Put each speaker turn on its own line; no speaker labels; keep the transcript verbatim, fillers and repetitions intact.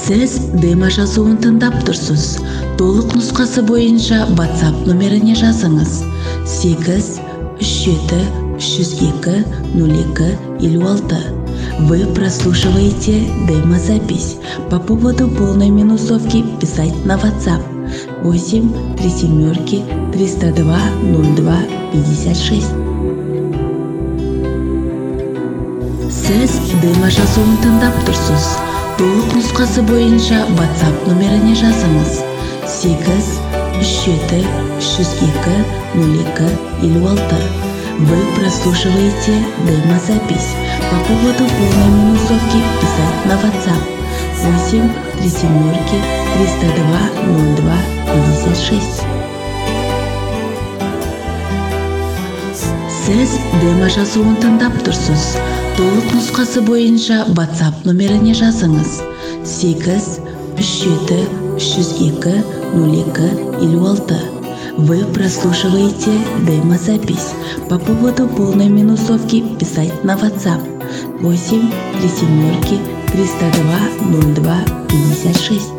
Сіз демо жазуын тыңдап тұрсыз. Толық нұсқасы бойынша WhatsApp номеріне жазыңыз. сегіз үш жеті үш жүз екі нөл екі елу алты. Вы прослушиваете демозапись. По поводу полной минусовки писать на WhatsApp восемь три семерки триста два ноль два пятьдесят шесть. Сіз демо жазуын тыңдап тұрсыз. Толық нұсқасы бойынша WhatsApp номеріне жазыңыз. сегіз үш жеті үш жүз екі нөл екі елу алты. Вы прослушиваете демозапись. По поводу полной минусовки писать на WhatsApp восемь три семерки триста два ноль два пятьдесят шесть. Сіз демо жазуын тыңдап тұрсыз. Толық нұсқасы бойынша WhatsApp номеріне жазыңыз. сегіз үш жеті үш жүз екі нөл екі елу алты. Вы прослушиваете демозапись. По поводу полной минусовки писать на WhatsApp восемь три семерки триста два ноль два пятьдесят шесть.